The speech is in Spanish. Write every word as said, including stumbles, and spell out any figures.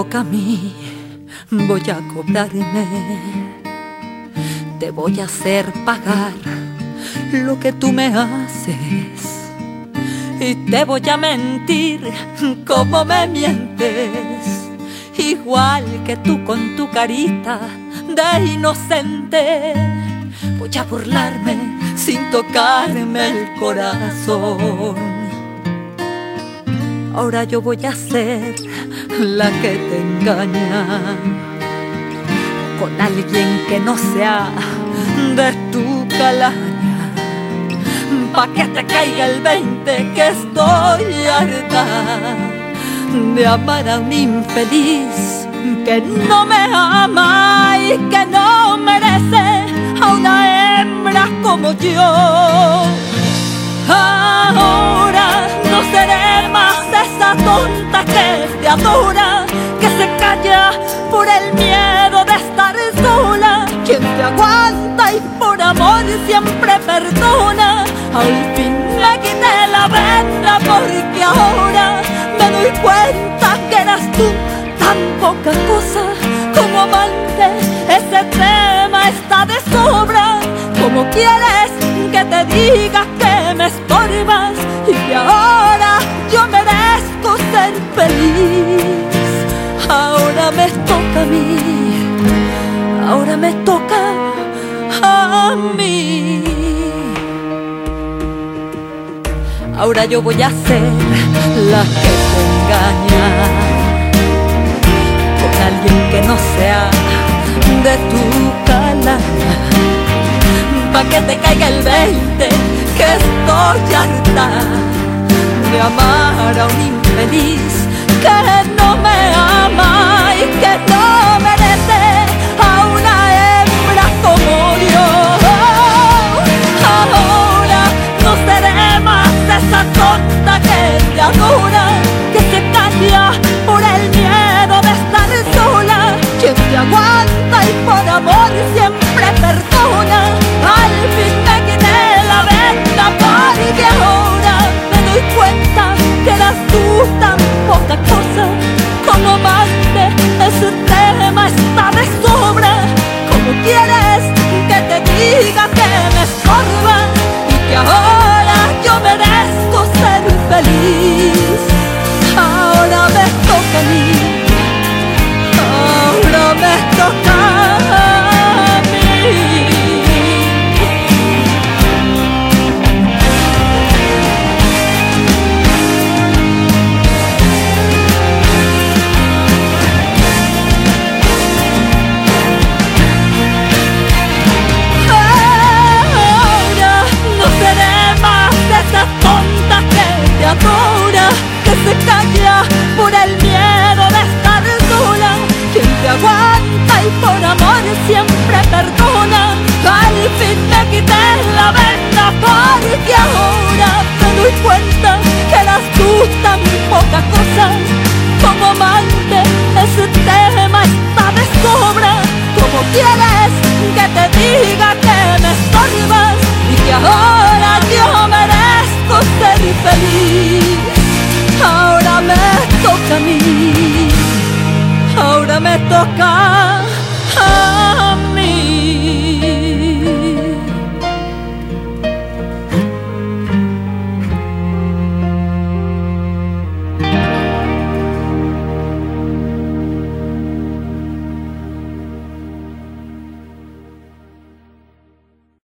toca a mí, voy a cobrarme. Te voy a hacer pagar lo que tú me haces. Y te voy a mentir como me mientes, igual que tú con tu carita de inocente. Voy a burlarme sin tocarme el corazón. Ahora yo voy a ser la que te engaña con alguien que no sea de tu calaña, pa' que te caiga el veinte que estoy harta de amar a un infeliz que no me ama y que no merece a una hembra como yo. Ahora no seré más esa tonta que te adora, que se calla por el miedo de estar sola, quien te aguanta y por amor siempre perdona. Al fin me quité la venda porque ahora me doy cuenta que eras tú tan poca cosa como amante. Ese tema está de sobra. ¿Cómo quieres que te diga que me estorbas y que ahora yo merezco ser feliz? Ahora me toca a mí, ahora me toca a mí. Ahora yo voy a ser la que te engaña con alguien que no sea de tu calaña, pa' que te caiga el veinte que estoy harta de amar a un infeliz que no me ama y que no merece a una hembra como yo. Ahora no seré más esa tonta que te adora, que se calla por el miedo de estar sola, quien te aguanta y por amor siempre perdona. Al fin me quité la venda porque ahora me doy cuenta que eras tú tan poca cosa como amante. Ese tema está de sobra. ¿Cómo quieres que te diga que me estorba y que ahora yo merezco ser feliz? Ahora me toca a mí, ahora me toca a mí. Adora, que se calla por el miedo de estar sola, quien te aguanta y por amor siempre perdona. Al fin me quité la venda porque ahora me doy cuenta que eras tú tan poca cosa como amante. Ese tema está de sobra. ¿Cómo quieres que te diga que me estorbas y que ahora yo merezco ser feliz? Ahora me toca a mí, ahora me toca